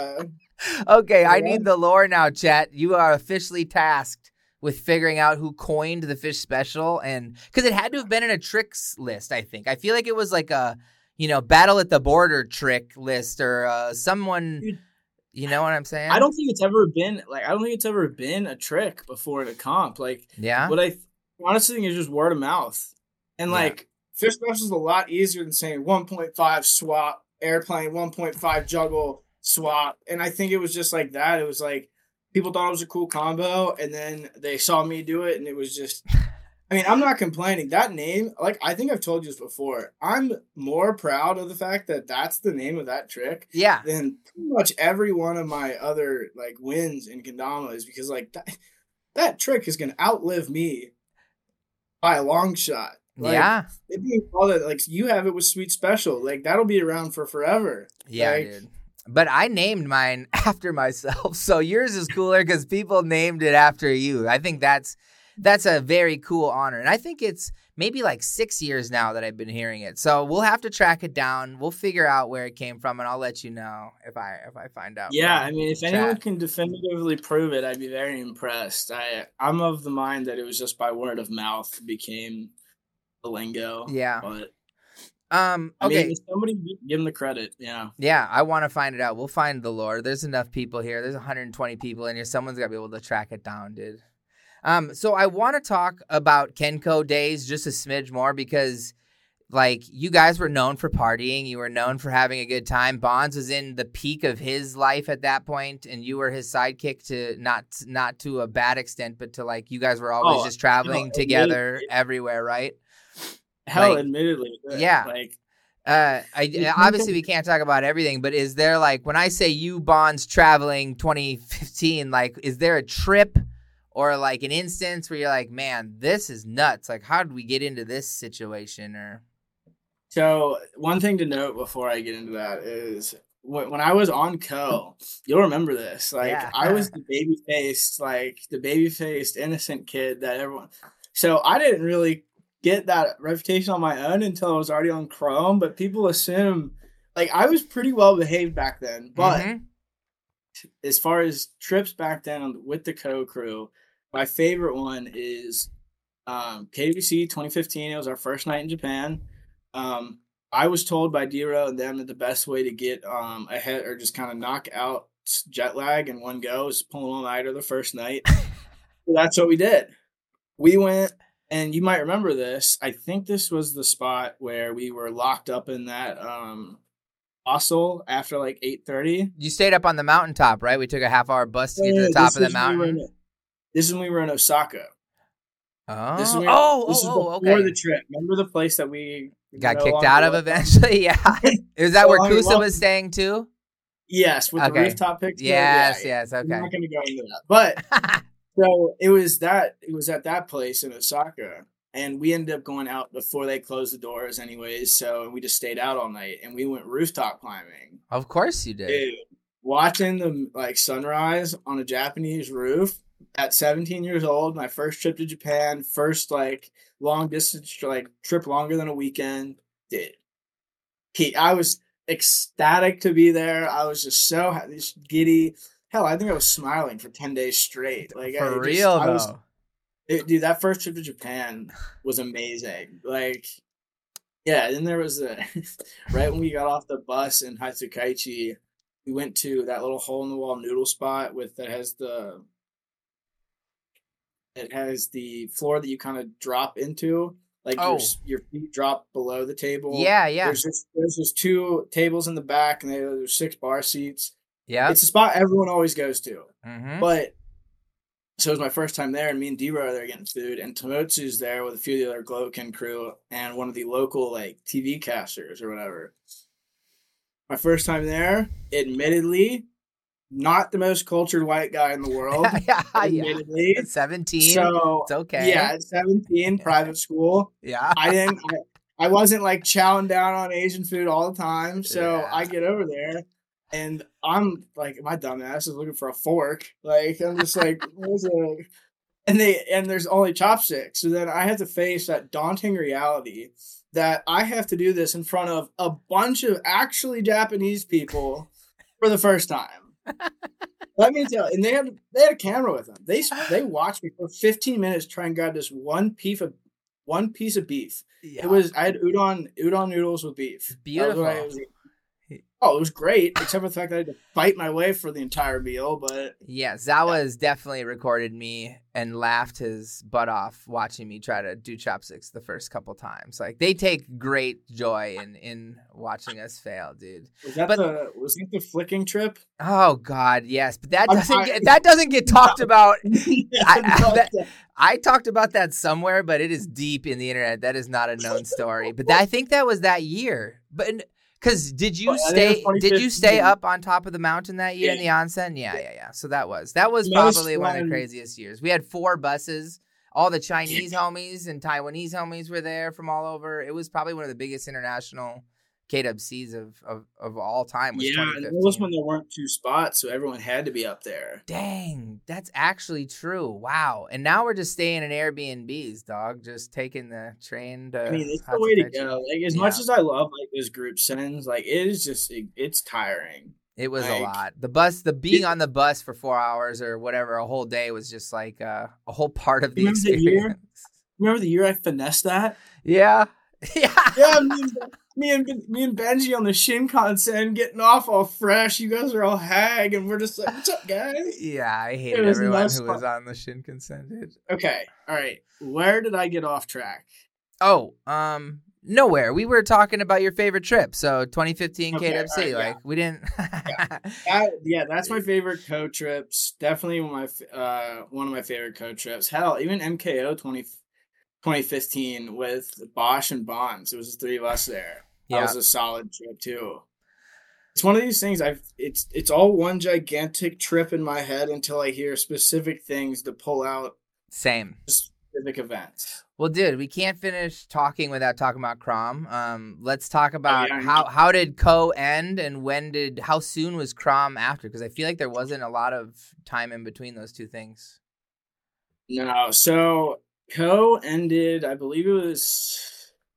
Okay, I need the lore now, chat. You are officially tasked with figuring out who coined the fish special, and because it had to have been in a tricks list, I think. I feel like it was like a, battle at the border trick list or someone. You know what I'm saying? I don't think it's ever been a trick before in a comp. Like, what I honestly think is just word of mouth, and like fish special is a lot easier than saying 1.5 swap airplane, 1.5 juggle swap, and I think it was just like that. It was like people thought it was a cool combo, and then they saw me do it, and it was just. I mean, I'm not complaining. That name, like, I think I've told you this before. I'm more proud of the fact that that's the name of that trick than pretty much every one of my other, like, wins in Kendama is because, like, that trick is going to outlive me by a long shot. Like, it being called it, like, you have it with Sweet Special. Like, that'll be around for forever. Yeah, like, dude. But I named mine after myself, so yours is cooler because people named it after you. I think that's a very cool honor. And I think it's maybe like 6 years now that I've been hearing it. So we'll have to track it down. We'll figure out where it came from, and I'll let you know if I find out. Yeah, I mean, if anyone can definitively prove it, I'd be very impressed. I'm of the mind that it was just by word of mouth became the lingo. Yeah. But okay. I mean, somebody give them the credit. Yeah. Yeah, I want to find it out. We'll find the lore. There's enough people here. There's 120 people in here. Someone's got to be able to track it down, dude. So I want to talk about Kenko days just a smidge more because, like, you guys were known for partying. You were known for having a good time. Bonds was in the peak of his life at that point, and you were his sidekick to not to a bad extent, but to, like, you guys were always just traveling together everywhere, right? Hell, like, admittedly. Yeah. Like, obviously we can't talk about everything, but is there, like, when I say you Bonds traveling 2015, like, is there a trip or like an instance where you're like, man, this is nuts. Like, how did we get into this situation? Or so one thing to note before I get into that is when I was on Co, you'll remember this. Like, I was the baby-faced innocent kid that everyone. So I didn't really get that reputation on my own until I was already on Chrome. But people assume, like, I was pretty well behaved back then. But as far as trips back then with the Co crew, my favorite one is KWC 2015. It was our first night in Japan. I was told by Dero and them that the best way to get ahead or just kind of knock out jet lag in one go is pull an all-nighter the first night. So that's what we did. We went, and you might remember this. I think this was the spot where we were locked up in that hostel after like 8:30. You stayed up on the mountaintop, right? We took a half-hour bus to get to the top of the mountain. This is when we were in Osaka. Oh, this is before the trip. Remember the place that we got kicked out of eventually? Yeah. Is that where Kusa was staying too? Yes, with the rooftop picture. Yes, okay. I'm not going to go into that. But so it was at that place in Osaka, and we ended up going out before they closed the doors anyways, so we just stayed out all night, and we went rooftop climbing. Of course you did. Dude, watching the, like, sunrise on a Japanese roof at 17 years old, my first trip to Japan, first, like, long distance, like, trip longer than a weekend. Dude, I was ecstatic to be there. I was just just giddy. Hell, I think I was smiling for 10 days straight. Like, for real, though. Dude, that first trip to Japan was amazing. Like, yeah, then there was right when we got off the bus in Hatsukaichi, we went to that little hole-in-the-wall noodle spot that has the floor that you kind of drop into. Like, your feet drop below the table. Yeah. There's just 2 tables in the back, and there's 6 bar seats. Yeah. It's a spot everyone always goes to. Mm-hmm. But so it was my first time there, and me and Dero are there getting food, and Tomotsu's there with a few of the other Gloken crew and one of the local, like, TV casters or whatever. My first time there, admittedly, not the most cultured white guy in the world. Admittedly. Yeah. 17. So it's okay. Yeah, at 17, private school. Yeah. I wasn't like chowing down on Asian food all the time. So I get over there and I'm like, my dumb ass is looking for a fork. Like, I'm just like, and there's only chopsticks. So then I have to face that daunting reality that I have to do this in front of a bunch of actually Japanese people for the first time. Let me tell you, and they had a camera with them. They watched me for 15 minutes try and grab this one piece of beef. Yeah. I had udon noodles with beef. Beautiful. It was great, except for the fact that I had to fight my way for the entire meal. But yeah, Zawa has definitely recorded me and laughed his butt off watching me try to do chopsticks the first couple times. Like, they take great joy in watching us fail, dude. Was that the flicking trip? Oh God, yes, but that doesn't get talked about. I talked about that somewhere, but it is deep in the internet. That is not a known story. But I think that was that year. But because did you stay up on top of the mountain that year in the onsen? Yeah. So that was probably one of the craziest years. We had 4 buses. All the Chinese homies and Taiwanese homies were there from all over. It was probably one of the biggest international KWCs of all time. And it was when there weren't 2 spots, so everyone had to be up there. Dang, that's actually true. Wow. And now we're just staying in Airbnbs, dog. Just taking the train to. I mean, it's the way to go. Like, as much as I love like those group sends, like it is just it's tiring. It was a lot. Being on the bus for 4 hours or whatever, a whole day was just like a whole part of the experience. Remember the year I finessed that? Yeah. Yeah. Me and Benji on the Shinkansen getting off all fresh. You guys are all hag, and we're just like, "What's up, guys?" Yeah, I hated everyone who was on the Shinkansen, dude. Okay, all right. Where did I get off track? Oh, nowhere. We were talking about your favorite trip. So 2015 KWC. Right, we didn't. That's my favorite co-trips. Definitely one of my favorite co-trips. Hell, even MKO 2015 with Bosch and Bonds. It was the 3 of us there. That was a solid trip too. It's one of these things it's all one gigantic trip in my head until I hear specific things to pull out. Same. Specific events. Well, dude, we can't finish talking without talking about Crom. Let's talk about how did Co end and how soon was Crom after? Because I feel like there wasn't a lot of time in between those two things. No, so Co ended, I believe it was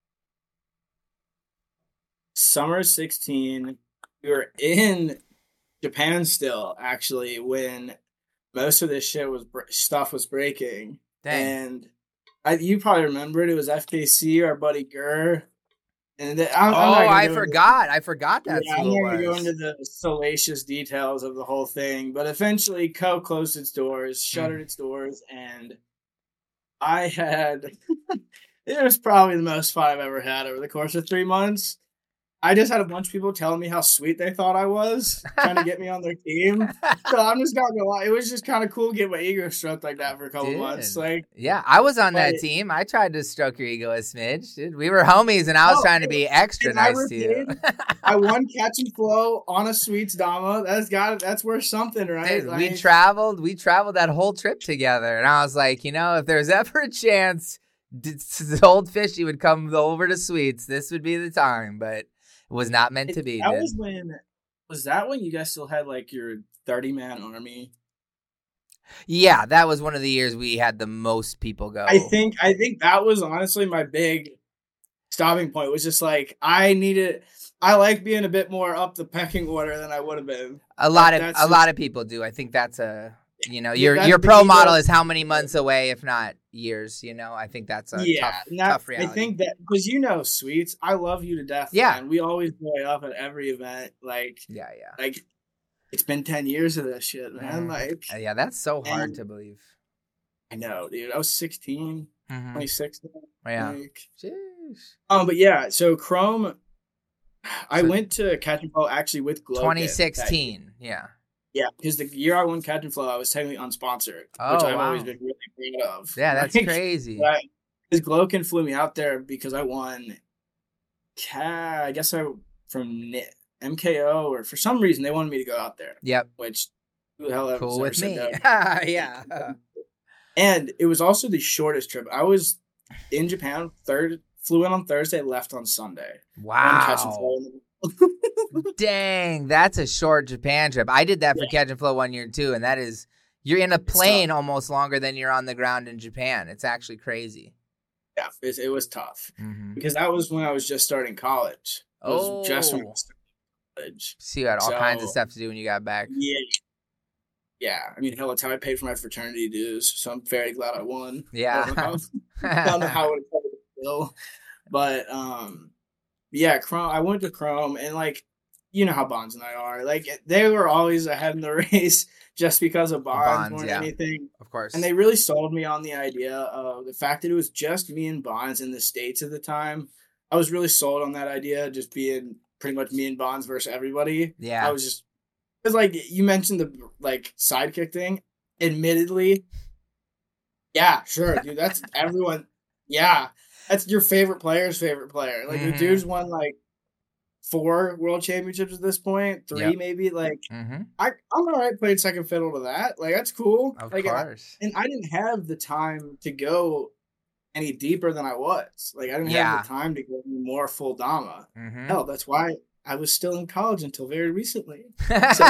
summer 16. We were in Japan still, actually, when most of this stuff was breaking. Dang. And you probably remember it. It was FKC, our buddy Gurr. And I forgot that. Yeah, I'm not going to go into the salacious details of the whole thing, but eventually Co closed its doors, shuttered its doors, and I had it was probably the most fun I've ever had over the course of 3 months. I just had a bunch of people telling me how sweet they thought I was, trying to get me on their team. So I'm just not gonna lie, it was just kind of cool to get my ego stroked like that for a couple months. Like, yeah, I was on that team. I tried to stroke your ego a smidge, dude. We were homies, and I was trying to be extra nice to you. I won catch and flow on a Sweets Dama. That's worth something, right? Dude, we traveled that whole trip together, and I was like, if there's ever a chance Old Fishy would come over to Sweets, this would be the time, but. Was not meant to be. Was that when you guys still had like your 30-man army? Yeah, that was one of the years we had the most people go. I think that was honestly my big stopping point. Was just like I like being a bit more up the pecking order than I would have been. A lot of people do. I think that's your pro model is how many months away, if not years. I think that's a tough reality. I think that because Sweets, I love you to death. Yeah, man. We always play up at every event. Like like it's been 10 years of this shit, man. Like that's so hard to believe. I know, dude. I was 16, 26. Yeah. Like, jeez. But yeah. So Chrome, I went to Catch and Flow actually with Glow. 2016. Yeah. Yeah, because the year I won Catch and Flow, I was technically unsponsored, which I've always been really proud of. Yeah, that's crazy. Because Glowkin flew me out there because I won, from MKO, or for some reason they wanted me to go out there. Yep. Which who the hell ever cool with me? No. Yeah. And it was also the shortest trip. I was in Japan, flew in on Thursday, left on Sunday. Wow. Dang, that's a short Japan trip. I did that for Catch and Flow 1 year too, and that is, you're in a plane almost longer than you're on the ground in Japan. It's actually crazy. Yeah, it was tough because that was when I was just starting college. Just when I started college. So you had all kinds of stuff to do when you got back. Yeah. I mean, hell, it's how I paid for my fraternity dues, so I'm very glad I won. Yeah. I don't know how it would go, but yeah, Chrome. I went to Chrome, and like, you know how Bonds and I are. Like, they were always ahead in the race just because of Bonds more than anything. Of course. And they really sold me on the idea of the fact that it was just me and Bonds in the States at the time. I was really sold on that idea, just being pretty much me and Bonds versus everybody. Yeah. I was just, because like you mentioned the like sidekick thing. Admittedly, yeah, sure, dude. That's everyone. Yeah, that's your favorite player's favorite player. Like the dude's won like 4 world championships at this point, 3 maybe. Like I'm all right playing second fiddle to that. Like that's cool. Of like, course. And I didn't have the time to go any deeper than I was. Like I didn't have the time to go more full Dama. Hell, that's why I was still in college until very recently. So,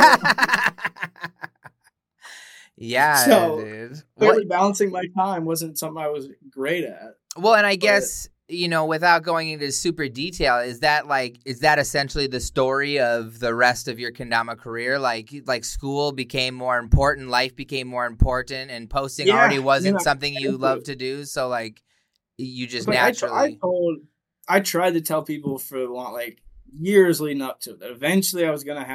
dude. Clearly balancing my time wasn't something I was great at. Well, and I guess, you know, without going into super detail, is that essentially the story of the rest of your kendama career? Like school became more important, life became more important, and posting already wasn't something you loved to do. So like you just naturally. I tried to tell people for years leading up to it that eventually I was gonna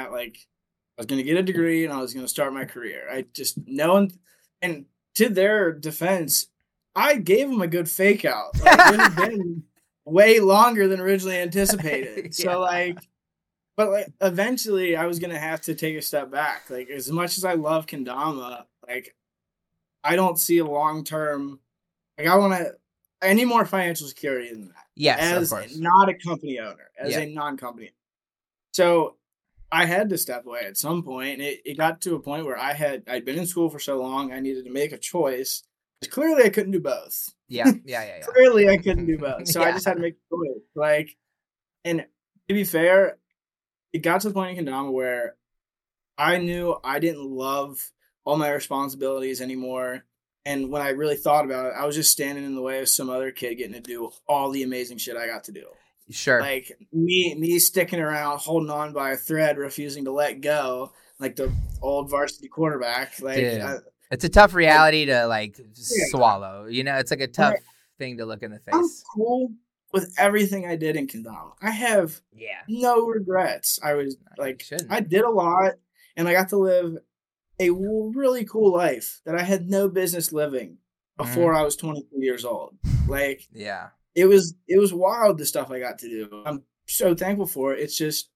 get a degree and I was gonna start my career. I just and to their defense, I gave them a good fake out. Like, it had been way longer than originally anticipated. So but eventually I was gonna have to take a step back. Like as much as I love kendama, like I don't see a long term. Like I need more financial security than that. Yes, as of course. Not a company owner, as a non-company. So I had to step away at some point. And it got to a point where I'd been in school for so long, I needed to make a choice. Clearly, I couldn't do both. Yeah. Clearly, I couldn't do both. So I just had to make a choice. And to be fair, it got to the point in kendama where I knew I didn't love all my responsibilities anymore. And when I really thought about it, I was just standing in the way of some other kid getting to do all the amazing shit I got to do. Sure. Like me sticking around, holding on by a thread, refusing to let go, like the old varsity quarterback. Like it's a tough reality to swallow. You know, it's like a tough thing to look in the face. I'm cool with everything I did in kendama. I have no regrets. I did a lot, and I got to live a really cool life that I had no business living before I was 23 years old. Like, it was wild, the stuff I got to do. I'm so thankful for it. It's just,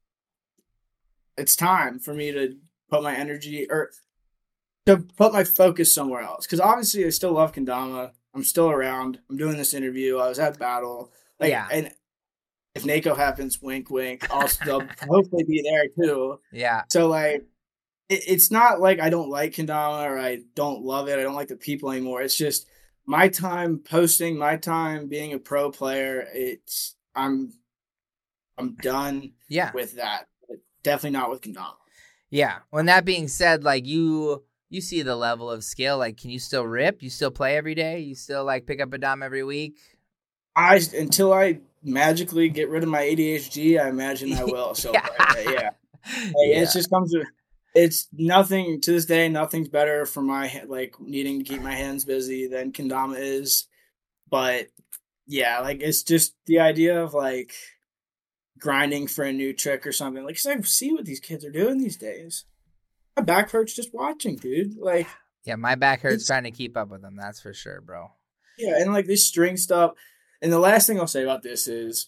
it's time for me to put my energy or to put my focus somewhere else. Because obviously I still love kendama. I'm still around. I'm doing this interview. I was at battle. And if NACO happens, wink, wink, I'll still hopefully be there too. Yeah. So it's not like I don't like kendama or I don't love it. I don't like the people anymore. It's just my time posting, my time being a pro player. I'm done with that. But definitely not with kendama. Yeah. When that being said, you see the level of skill. Like, can you still rip? You still play every day? You still pick up a dom every week? Until I magically get rid of my ADHD, I imagine I will. So it just comes to. It's nothing to this day. Nothing's better for my needing to keep my hands busy than kendama is. But it's just the idea of grinding for a new trick or something. Cause I see what these kids are doing these days. My back hurts just watching, dude. My back hurts trying to keep up with them. That's for sure, bro. Yeah, and this string stuff. And the last thing I'll say about this is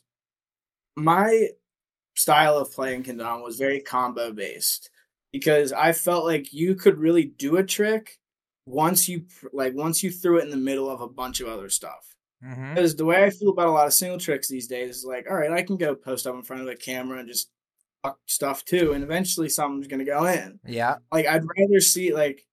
my style of playing kendama was very combo based. Because I felt like you could really do a trick once you threw it in the middle of a bunch of other stuff. Because the way I feel about a lot of single tricks these days is all right, I can go post up in front of the camera and just stuff too, and eventually something's gonna go in. Yeah. Like I'd rather see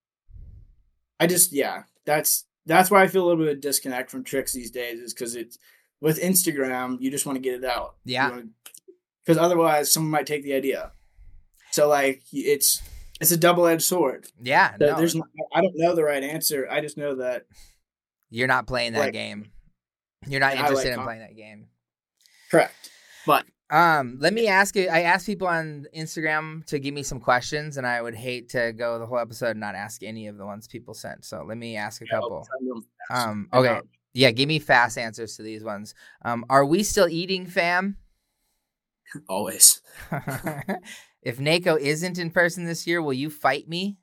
that's why I feel a little bit of disconnect from tricks these days, is because it's with Instagram, you just want to get it out. Yeah. Because otherwise someone might take the idea. So like it's a double-edged sword. Yeah. So I don't know the right answer. I just know that you're not playing that game. You're not interested in playing that game. Correct. But let me ask you. I asked people on Instagram to give me some questions, and I would hate to go the whole episode and not ask any of the ones people sent. So let me ask a couple. Okay. Yeah, give me fast answers to these ones. Are we still eating, fam? Always. If NACO isn't in person this year, will you fight me?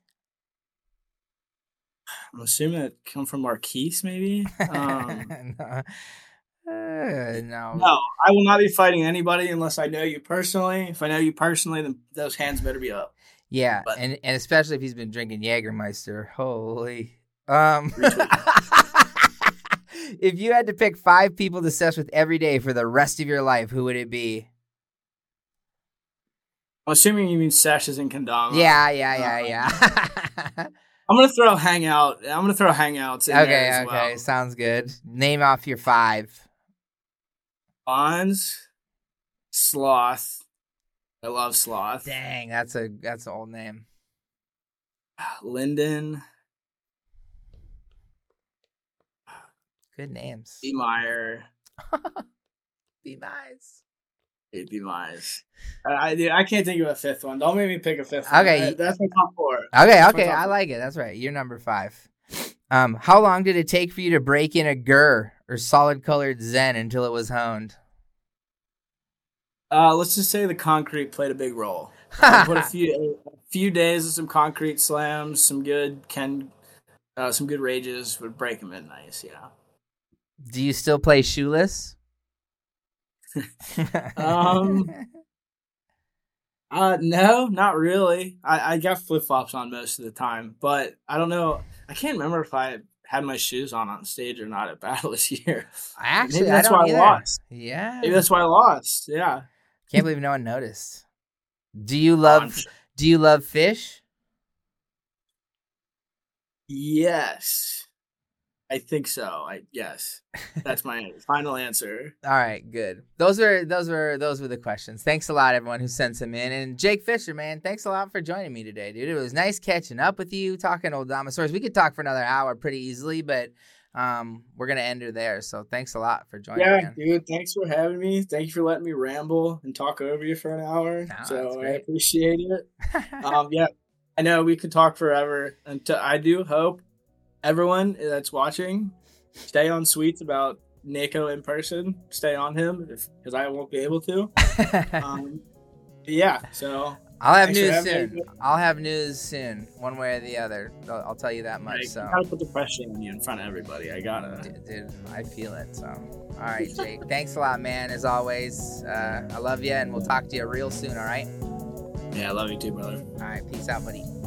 I'm assuming it come from Marquise, maybe. No, I will not be fighting anybody unless I know you personally. If I know you personally, then those hands better be up. Yeah, and especially if he's been drinking Jägermeister. Holy. If you had to pick 5 people to sesh with every day for the rest of your life, who would it be? I'm assuming you mean seshes and kendama. Yeah. I'm gonna throw hangouts in there as well. Sounds good. Name off your 5. Bonds, Sloth. I love Sloth. Dang, that's an old name. Linden. Good names. B. Meyer. Be nice. Be nice. I can't think of a 5th one. Don't make me pick a 5th one. Okay. That's my top 4. Okay. I like it. That's right. You're number 5. How long did it take for you to break in a Gur or solid colored Zen until it was honed? Let's just say the concrete played a big role. Put a few days of some concrete slams, some good rages would break them in nice. Yeah. Do you still play shoeless? No, not really. I got flip flops on most of the time, but I don't know. I can't remember if I had my shoes on stage or not at battle this year. Actually, maybe that's why I lost. Yeah, maybe that's why I lost. Yeah, can't believe no one noticed. Do you love fish? Yes. I think so. Yes, that's my final answer. All right, good. Those were the questions. Thanks a lot, everyone who sent them in. And Jake Fisher, man, thanks a lot for joining me today, dude. It was nice catching up with you, talking old Dinosaurs. We could talk for another hour pretty easily, but we're gonna end it there. So thanks a lot for joining. Yeah, dude. Thanks for having me. Thank you for letting me ramble and talk over you for an hour. So I appreciate it. Yeah, I know we could talk forever. And I do hope everyone that's watching, stay on Sweets about NACO in person. Stay on him because I won't be able to. Yeah, so I'll have news soon. I'll have news soon, one way or the other. I'll tell you that much. So I gotta put the pressure on you in front of everybody. I gotta. Dude, I feel it. So, all right, Jake. Thanks a lot, man. As always, I love you, and we'll talk to you real soon. All right. Yeah, I love you too, brother. All right, peace out, buddy.